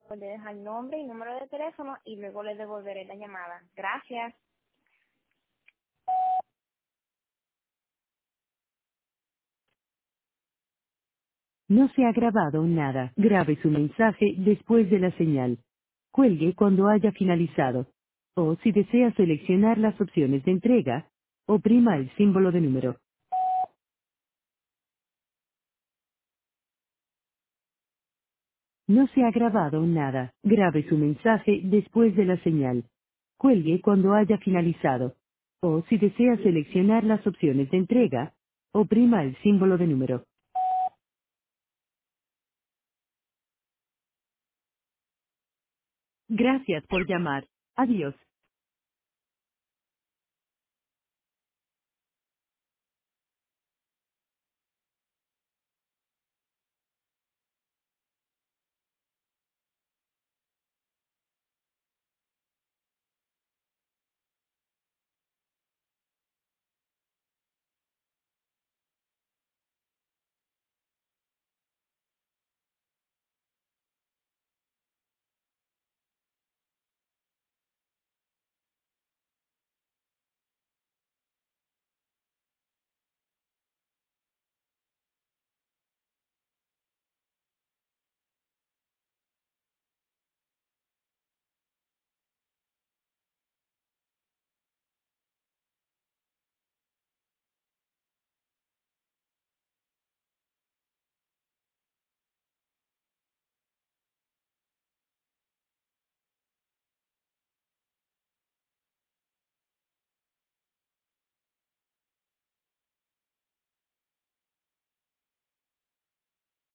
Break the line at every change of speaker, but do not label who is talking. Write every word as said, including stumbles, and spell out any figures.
Le dejar nombre y número de teléfono y luego le devolveré la llamada. Gracias.
No se ha grabado nada. Grabe su mensaje después de la señal. Cuelgue cuando haya finalizado. O si desea seleccionar las opciones de entrega, oprima el símbolo de número. No se ha grabado nada. Grabe su mensaje después de la señal. Cuelgue cuando haya finalizado. O si desea seleccionar las opciones de entrega, oprima el símbolo de número. Gracias por llamar. Adiós.